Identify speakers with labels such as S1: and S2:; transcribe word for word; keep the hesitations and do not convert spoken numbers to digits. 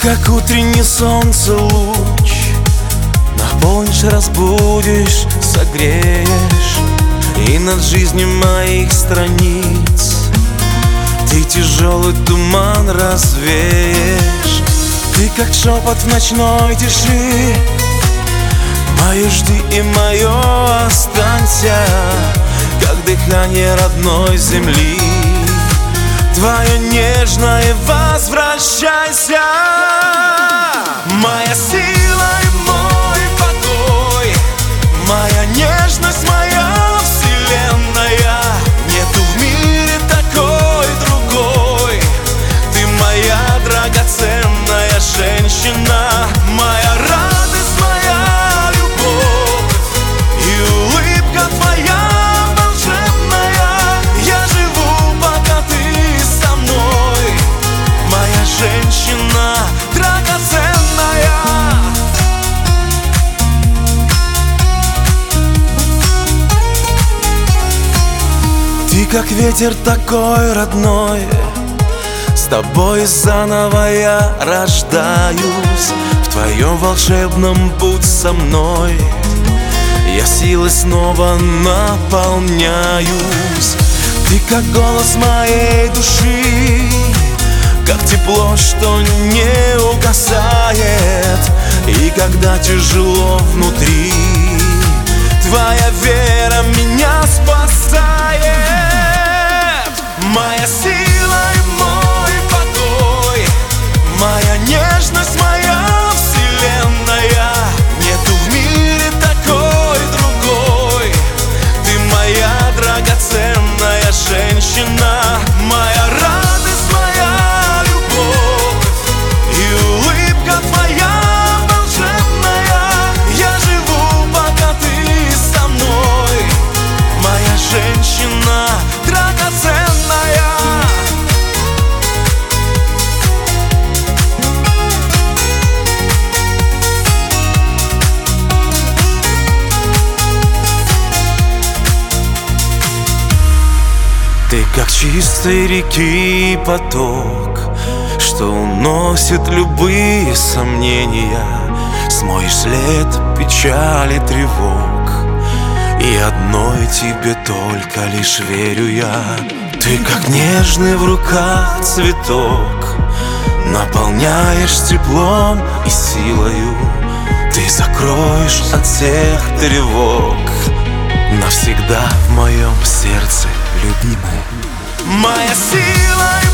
S1: как утренний солнце луч, наполнишь, разбудишь, согреешь, и над жизнью моих страниц ты тяжелый туман развеешь. Ты как шепот в ночной тиши, мое жди и мое останься, как дыхание родной земли. Твое нежное возвращайся. Моя сила и мой покой, моя нежность, моя вселенная. Нету в мире такой другой. Ты моя драгоценная женщина, моя радость, моя любовь и улыбка твоя. Женщина драгоценная. Ты как ветер такой родной, с тобой заново я рождаюсь. В твоем волшебном будь со мной, я силой снова наполняюсь. Ты как голос моей души, как тепло, что не угасает. И когда тяжело внутри, твоя вера меня спасает. Моя сила и мой покой, моя нежность, моя вселенная. Нету в мире такой другой. Ты моя драгоценная женщина, моя радость, моя женщина драгоценная. Ты как чистой реки поток, что уносит любые сомнения. Смоешь след печали, тревог, и одной тебе только лишь верю я. Ты как нежный в руках цветок, наполняешь теплом и силою. Ты закроешь от всех тревог навсегда в моем сердце, любимая. Моя сила